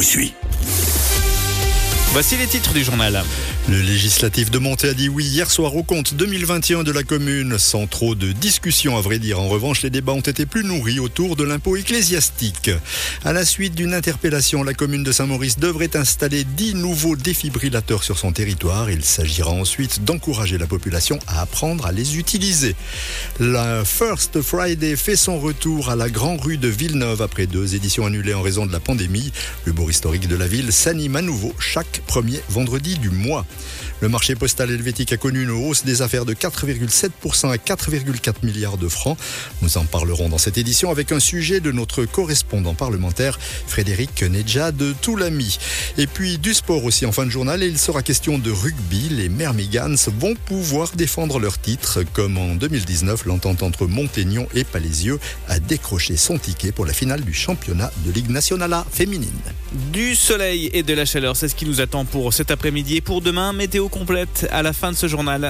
suis. Voici les titres du journal. Le législatif de Monté a dit oui hier soir au compte 2021 de la commune, sans trop de discussions à vrai dire. En revanche, les débats ont été plus nourris autour de l'impôt ecclésiastique. À la suite d'une interpellation, la commune de Saint-Maurice devrait installer 10 nouveaux défibrillateurs sur son territoire. Il s'agira ensuite d'encourager la population à apprendre à les utiliser. La First Friday fait son retour à la Grand Rue de Villeneuve après 2 éditions annulées en raison de la pandémie. Le bourg historique de la ville s'anime à nouveau chaque premier vendredi du mois. Le marché postal helvétique a connu une hausse des affaires de 4,7% à 4,4 milliards de francs. Nous en parlerons dans cette édition avec un sujet de notre correspondant parlementaire Frédéric Nedja de Toulami. Et puis du sport aussi en fin de journal et il sera question de rugby. Les Myrmidons vont pouvoir défendre leur titre. Comme en 2019, l'entente entre Montaignon et Palaisieux a décroché son ticket pour la finale du championnat de Ligue nationale A féminine. Du soleil et de la chaleur, c'est ce qui nous attend pour cet après-midi et pour demain. Météo complète à la fin de ce journal.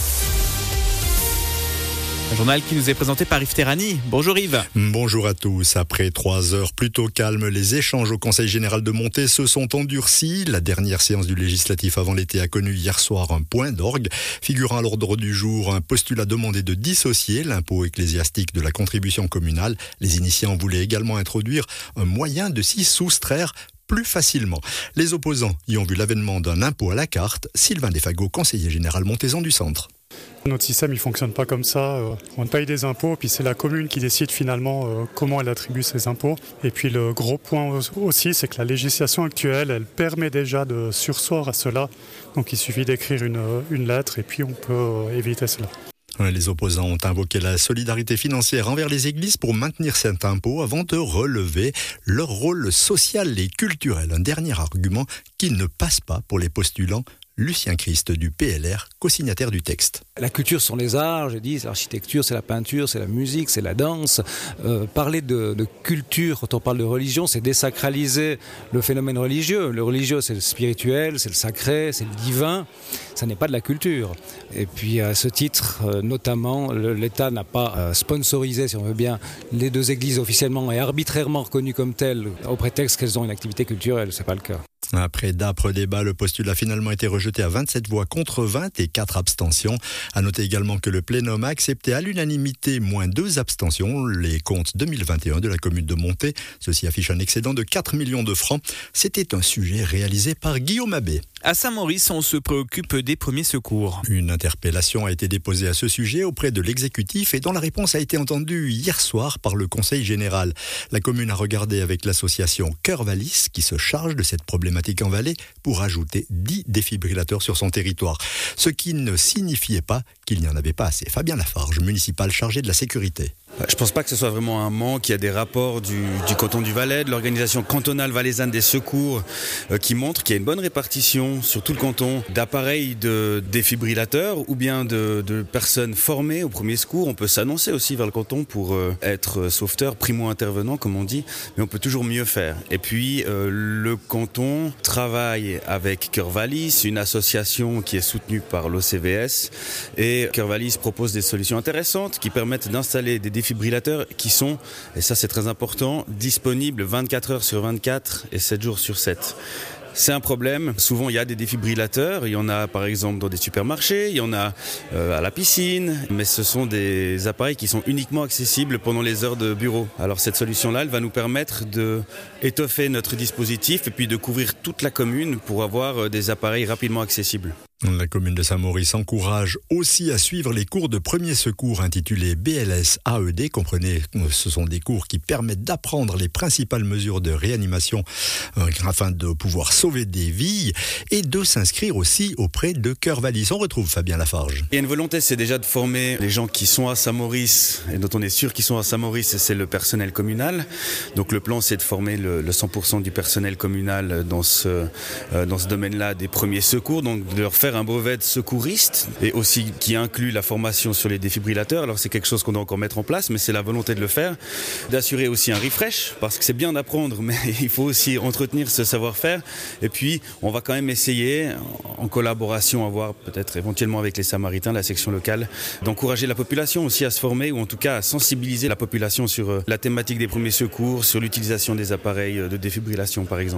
Un journal qui nous est présenté par Yves Terrani. Bonjour Yves. Bonjour à tous. Après 3 heures plutôt calmes, les échanges au Conseil général de Monté se sont endurcis. La dernière séance du législatif avant l'été a connu hier soir un point d'orgue. Figurant à l'ordre du jour, un postulat demandé de dissocier l'impôt ecclésiastique de la contribution communale. Les initiants voulaient également introduire un moyen de s'y soustraire plus facilement. Les opposants y ont vu l'avènement d'un impôt à la carte. Sylvain Desfagot, conseiller général montaisan du centre. Notre système, il ne fonctionne pas comme ça. On paye des impôts, puis c'est la commune qui décide finalement comment elle attribue ses impôts. Et puis le gros point aussi, c'est que la législation actuelle, elle permet déjà de surseoir à cela. Donc il suffit d'écrire une lettre et puis on peut éviter cela. Les opposants ont invoqué la solidarité financière envers les églises pour maintenir cet impôt avant de relever leur rôle social et culturel. Un dernier argument qui ne passe pas pour les postulants. Lucien Christ du PLR, co-signataire du texte. La culture sont les arts, c'est l'architecture, c'est la peinture, c'est la musique, c'est la danse. Parler de culture, quand on parle de religion, c'est désacraliser le phénomène religieux. Le religieux, c'est le spirituel, c'est le sacré, c'est le divin. Ça n'est pas de la culture. Et puis à ce titre, notamment, l'État n'a pas sponsorisé, si on veut bien, les 2 églises officiellement et arbitrairement reconnues comme telles au prétexte qu'elles ont une activité culturelle. C'est pas le cas. Après d'âpres débats, le postulat a finalement été rejeté à 27 voix contre 20 et 4 abstentions. À noter également que le plénum a accepté à l'unanimité moins 2 abstentions les comptes 2021 de la commune de Monté. Ceci affiche un excédent de 4 millions de francs. C'était un sujet réalisé par Guillaume Abbé. À Saint-Maurice, on se préoccupe des premiers secours. Une interpellation a été déposée à ce sujet auprès de l'exécutif et dont la réponse a été entendue hier soir par le Conseil général. La commune a regardé avec l'association Cœur Vallis qui se charge de cette problématique en vallée pour ajouter 10 défibrillateurs sur son territoire. Ce qui ne signifiait pas qu'il n'y en avait pas assez. Fabien Lafarge, municipal chargé de la sécurité. Je ne pense pas que ce soit vraiment un manque. Il y a des rapports du canton du Valais, de l'organisation cantonale valaisanne des secours qui montrent qu'il y a une bonne répartition sur tout le canton d'appareils de défibrillateurs ou bien de personnes formées au premier secours. On peut s'annoncer aussi vers le canton pour être sauveteur, primo-intervenant comme on dit, mais on peut toujours mieux faire. Et puis le canton travaille avec Cœur Vallis, une association qui est soutenue par l'OCVS, et Cœur Vallis propose des solutions intéressantes qui permettent d'installer des défibrillateurs qui sont, et ça c'est très important, disponibles 24 heures sur 24 et 7 jours sur 7. C'est un problème. Souvent, il y a des défibrillateurs. Il y en a, par exemple, dans des supermarchés. Il y en a à la piscine. Mais ce sont des appareils qui sont uniquement accessibles pendant les heures de bureau. Alors, cette solution-là, elle va nous permettre d'étoffer notre dispositif et puis de couvrir toute la commune pour avoir des appareils rapidement accessibles. La commune de Saint-Maurice encourage aussi à suivre les cours de premier secours intitulés BLS AED. Comprenez, ce sont des cours qui permettent d'apprendre les principales mesures de réanimation afin de pouvoir sauver des vies et de s'inscrire aussi auprès de Cœur Vallis. On retrouve Fabien Lafarge. Il y a une volonté, c'est déjà de former les gens qui sont à Saint-Maurice et dont on est sûr qu'ils sont à Saint-Maurice, c'est le personnel communal. Donc le plan, c'est de former le 100% du personnel communal dans ce domaine-là des premiers secours, donc de leur faire un brevet de secouriste et aussi qui inclut la formation sur les défibrillateurs. Alors c'est quelque chose qu'on doit encore mettre en place, mais c'est la volonté de le faire, d'assurer aussi un refresh, parce que c'est bien d'apprendre, mais il faut aussi entretenir ce savoir-faire. Et puis on va quand même essayer, en collaboration, à voir peut-être éventuellement avec les Samaritains, la section locale, d'encourager la population aussi à se former, ou en tout cas à sensibiliser la population sur la thématique des premiers secours, sur l'utilisation des appareils de défibrillation par exemple.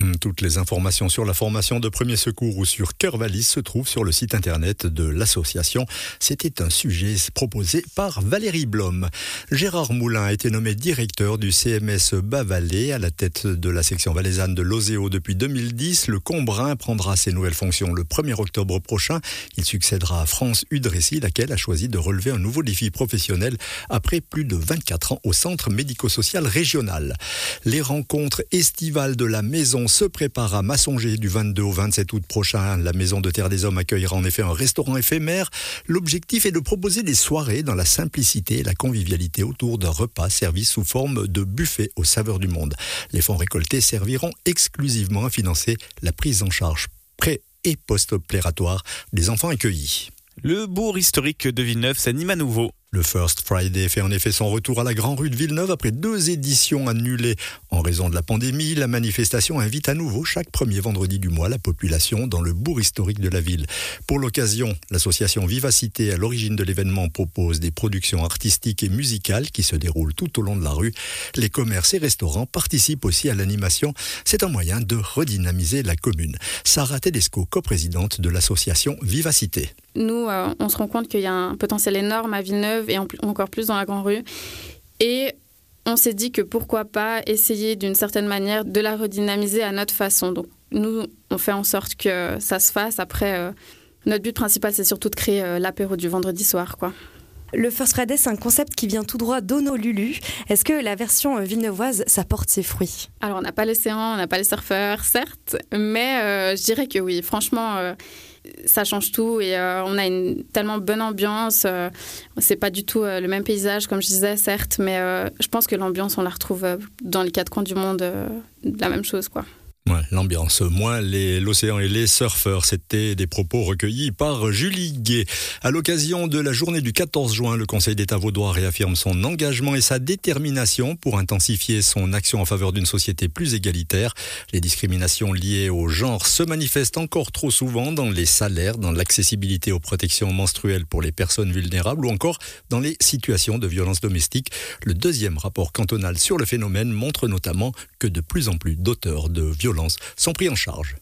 Toutes les informations sur la formation de premiers secours ou sur Cœur Valise se trouvent sur le site internet de l'association. C'était un sujet proposé par Valérie Blom. Gérard Moulin a été nommé directeur du CMS Bas-Valais à la tête de la section valaisanne de l'Ozéo depuis 2010. Le Combrin prendra ses nouvelles fonctions le 1er octobre prochain. Il succédera à France Udrécy, laquelle a choisi de relever un nouveau défi professionnel après plus de 24 ans au centre médico-social régional. Les rencontres estivales de la maison se prépare à Massonger du 22 au 27 août prochain. La Maison de Terre des Hommes accueillera en effet un restaurant éphémère. L'objectif est de proposer des soirées dans la simplicité et la convivialité autour d'un repas servi sous forme de buffet aux saveurs du monde. Les fonds récoltés serviront exclusivement à financer la prise en charge pré- et post-opératoire des enfants accueillis. Le bourg historique de Villeneuve s'anime à nouveau. Le First Friday fait en effet son retour à la Grand Rue de Villeneuve après 2 éditions annulées en raison de la pandémie. La manifestation invite à nouveau chaque premier vendredi du mois la population dans le bourg historique de la ville. Pour l'occasion, l'association Vivacité à l'origine de l'événement propose des productions artistiques et musicales qui se déroulent tout au long de la rue. Les commerces et restaurants participent aussi à l'animation. C'est un moyen de redynamiser la commune. Sarah Tedesco, coprésidente de l'association Vivacité. Nous, on se rend compte qu'il y a un potentiel énorme à Villeneuve et encore plus dans la Grande Rue. Et on s'est dit que pourquoi pas essayer d'une certaine manière de la redynamiser à notre façon. Donc nous, on fait en sorte que ça se fasse. Après, notre but principal, c'est surtout de créer l'apéro du vendredi soir, quoi. Le First Friday, c'est un concept qui vient tout droit d'Honolulu. Est-ce que la version villeneuvoise, ça porte ses fruits ? Alors, on n'a pas l'océan, on n'a pas les surfeurs, certes, mais je dirais que oui. Franchement, ça change tout et on a une tellement bonne ambiance. C'est pas du tout le même paysage, comme je disais, certes, mais je pense que l'ambiance, on la retrouve dans les 4 coins du monde, la même chose, quoi. Ouais, l'ambiance, moins l'océan et les surfeurs, c'était des propos recueillis par Julie Gué. À l'occasion de la journée du 14 juin, le Conseil d'État vaudois réaffirme son engagement et sa détermination pour intensifier son action en faveur d'une société plus égalitaire. Les discriminations liées au genre se manifestent encore trop souvent dans les salaires, dans l'accessibilité aux protections menstruelles pour les personnes vulnérables ou encore dans les situations de violence domestique. Le 2e rapport cantonal sur le phénomène montre notamment que de plus en plus d'auteurs de violences sont pris en charge.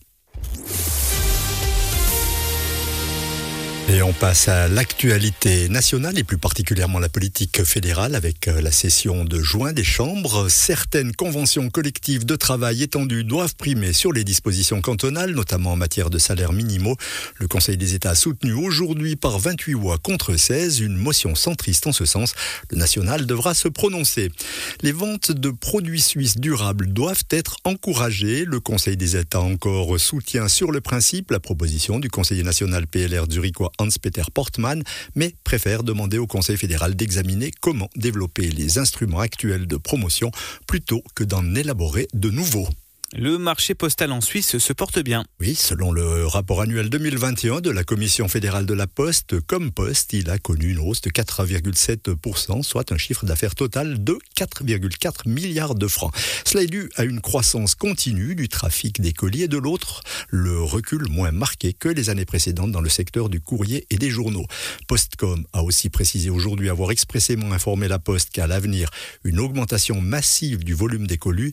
Et on passe à l'actualité nationale et plus particulièrement la politique fédérale avec la session de juin des chambres. Certaines conventions collectives de travail étendues doivent primer sur les dispositions cantonales, notamment en matière de salaires minimaux. Le Conseil des États a soutenu aujourd'hui par 28 voix contre 16 une motion centriste en ce sens. Le national devra se prononcer. Les ventes de produits suisses durables doivent être encouragées. Le Conseil des États encore soutient sur le principe la proposition du conseiller national PLR zurichois Hans-Peter Portmann, mais préfère demander au Conseil fédéral d'examiner comment développer les instruments actuels de promotion plutôt que d'en élaborer de nouveaux. Le marché postal en Suisse se porte bien. Oui, selon le rapport annuel 2021 de la Commission fédérale de la Poste, Compost, il a connu une hausse de 4,7%, soit un chiffre d'affaires total de 4,4 milliards de francs. Cela est dû à une croissance continue du trafic des colis et de l'autre, le recul moins marqué que les années précédentes dans le secteur du courrier et des journaux. Postcom a aussi précisé aujourd'hui avoir expressément informé la Poste qu'à l'avenir, une augmentation massive du volume des colis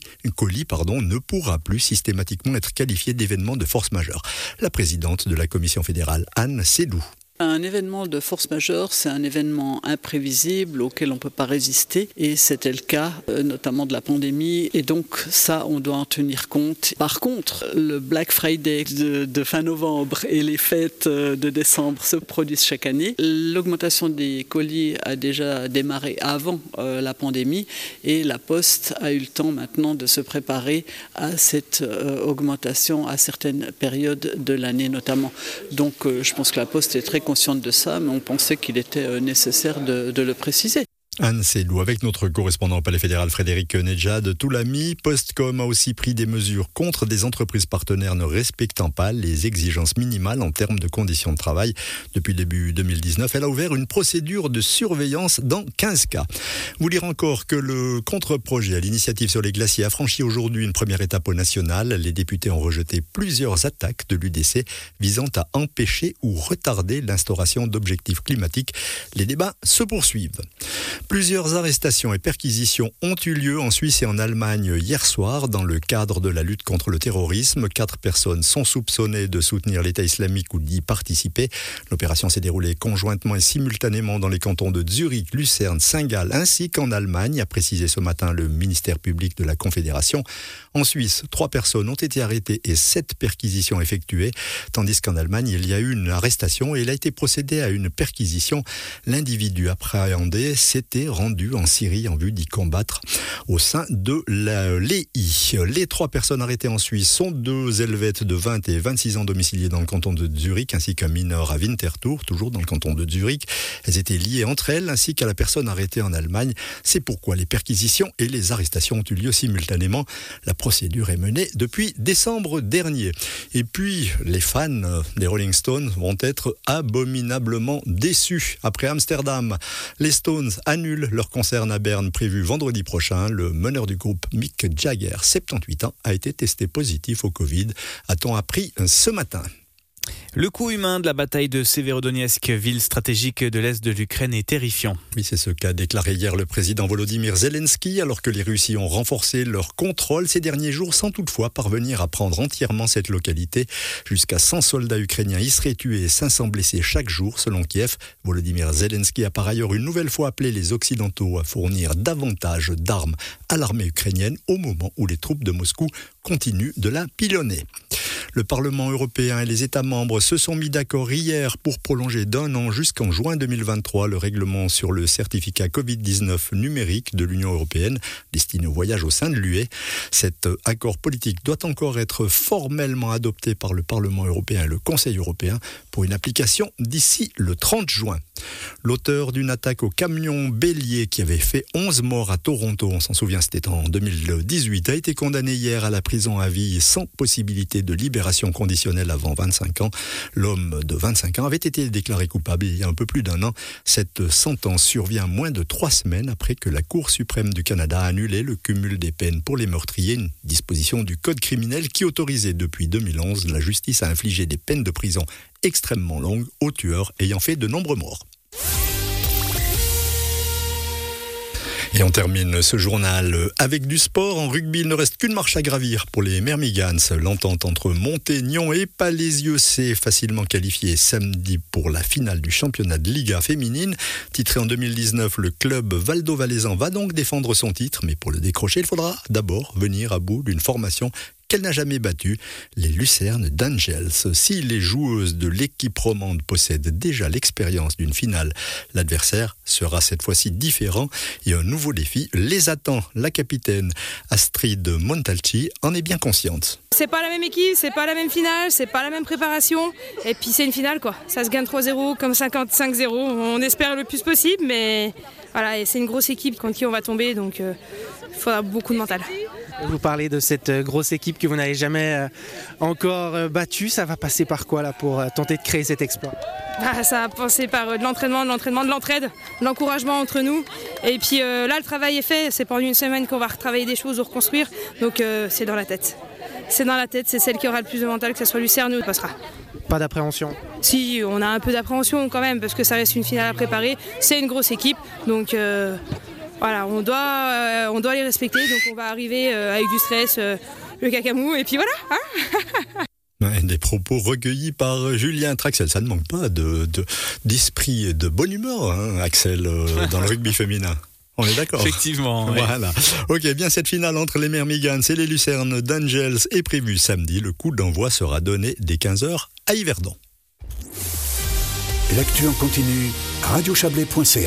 ne pourra plus systématiquement être qualifié d'événement de force majeure. La présidente de la Commission fédérale, Anne Sédou. Un événement de force majeure, c'est un événement imprévisible auquel on ne peut pas résister et c'était le cas notamment de la pandémie et donc ça on doit en tenir compte. Par contre, le Black Friday de fin novembre et les fêtes de décembre se produisent chaque année. L'augmentation des colis a déjà démarré avant la pandémie et la Poste a eu le temps maintenant de se préparer à cette augmentation à certaines périodes de l'année notamment. Donc je pense que la Poste est très consciente de ça, mais on pensait qu'il était nécessaire de le préciser. Anne Sédou avec notre correspondant au Palais fédéral Frédéric Nedjad Toulami. Postcom a aussi pris des mesures contre des entreprises partenaires ne respectant pas les exigences minimales en termes de conditions de travail. Depuis début 2019, elle a ouvert une procédure de surveillance dans 15 cas. Vous lire encore que le contre-projet à l'initiative sur les glaciers a franchi aujourd'hui une première étape au national. Les députés ont rejeté plusieurs attaques de l'UDC visant à empêcher ou retarder l'instauration d'objectifs climatiques. Les débats se poursuivent. Plusieurs arrestations et perquisitions ont eu lieu en Suisse et en Allemagne hier soir dans le cadre de la lutte contre le terrorisme. 4 personnes sont soupçonnées de soutenir l'État islamique ou d'y participer. L'opération s'est déroulée conjointement et simultanément dans les cantons de Zurich, Lucerne, Saint-Gall ainsi qu'en Allemagne, a précisé ce matin le ministère public de la Confédération. En Suisse, 3 personnes ont été arrêtées et 7 perquisitions effectuées, tandis qu'en Allemagne, il y a eu une arrestation et il a été procédé à une perquisition. L'individu appréhendé s'était rendu en Syrie en vue d'y combattre au sein de l'EI. Les 3 personnes arrêtées en Suisse sont 2 Helvètes de 20 et 26 ans domiciliés dans le canton de Zurich, ainsi qu'un mineur à Winterthur, toujours dans le canton de Zurich. Elles étaient liées entre elles, ainsi qu'à la personne arrêtée en Allemagne. C'est pourquoi les perquisitions et les arrestations ont eu lieu simultanément. La procédure est menée depuis décembre dernier. Et puis, les fans des Rolling Stones vont être abominablement déçus. Après Amsterdam, les Stones annulent leur concert à Berne prévu vendredi prochain. Le meneur du groupe, Mick Jagger, 78 ans, a été testé positif au Covid, a-t-on appris ce matin. Le coût humain de la bataille de Severodonetsk, ville stratégique de l'Est de l'Ukraine, est terrifiant. Oui, c'est ce qu'a déclaré hier le président Volodymyr Zelensky, alors que les Russes ont renforcé leur contrôle ces derniers jours, sans toutefois parvenir à prendre entièrement cette localité. Jusqu'à 100 soldats ukrainiens y seraient tués et 500 blessés chaque jour, selon Kiev. Volodymyr Zelensky a par ailleurs une nouvelle fois appelé les Occidentaux à fournir davantage d'armes à l'armée ukrainienne au moment où les troupes de Moscou continuent de la pilonner. Le Parlement européen et les États membres se sont mis d'accord hier pour prolonger d'1 an jusqu'en juin 2023 le règlement sur le certificat Covid-19 numérique de l'Union européenne destiné au voyage au sein de l'UE. Cet accord politique doit encore être formellement adopté par le Parlement européen et le Conseil européen pour une application d'ici le 30 juin. L'auteur d'une attaque au camion bélier qui avait fait 11 morts à Toronto, on s'en souvient, c'était en 2018, a été condamné hier à la prison à vie sans possibilité de libération conditionnelle avant 25 ans. L'homme de 25 ans avait été déclaré coupable il y a un peu plus d'1 an. Cette sentence survient moins de 3 semaines après que la Cour suprême du Canada a annulé le cumul des peines pour les meurtriers, une disposition du Code criminel qui autorisait depuis 2011 la justice à infliger des peines de prison extrêmement longues aux tueurs ayant fait de nombreux morts. Et on termine ce journal avec du sport. En rugby, il ne reste qu'une marche à gravir pour les Myrmigans. L'entente entre Montaignon et Palaisieux s'est facilement qualifiée samedi pour la finale du championnat de Liga féminine. Titré en 2019, le club valdo-valaisan va donc défendre son titre. Mais pour le décrocher, il faudra d'abord venir à bout d'une formation qu'elle n'a jamais battue, les Lucerne d'Angels. Si les joueuses de l'équipe romande possèdent déjà l'expérience d'une finale, l'adversaire sera cette fois-ci différent et un nouveau défi les attend. La capitaine Astrid Montalci en est bien consciente. C'est pas la même équipe, c'est pas la même finale, c'est pas la même préparation et puis c'est une finale quoi. Ça se gagne 3-0 comme 55-0, on espère le plus possible mais voilà, et c'est une grosse équipe contre qui on va tomber donc il faudra beaucoup de mental. Vous parlez de cette grosse équipe que vous n'avez jamais encore battue. Ça va passer par quoi là pour tenter de créer cet exploit ? Ça va passer par de l'entraînement, de l'entraide, de l'encouragement entre nous. Et puis là, le travail est fait. C'est pendant une semaine qu'on va retravailler des choses ou reconstruire. Donc c'est dans la tête. C'est dans la tête, c'est celle qui aura le plus de mental, que ce soit Lucerne ou passera. Pas d'appréhension ? Si, on a un peu d'appréhension quand même, parce que ça reste une finale à préparer. C'est une grosse équipe, donc... Voilà, on doit les respecter, donc on va arriver avec du stress, le cacamou, et puis voilà. Hein. Des propos recueillis par Julien Traxel. Ça ne manque pas d'esprit et de bonne humeur, hein, Axel, dans le rugby féminin. On est d'accord. Effectivement. Voilà. Ok, bien cette finale entre les Myrmigans et les Lucernes d'Angels est prévue samedi. Le coup d'envoi sera donné dès 15h à Yverdon. L'actu en continu, radiochablais.ca.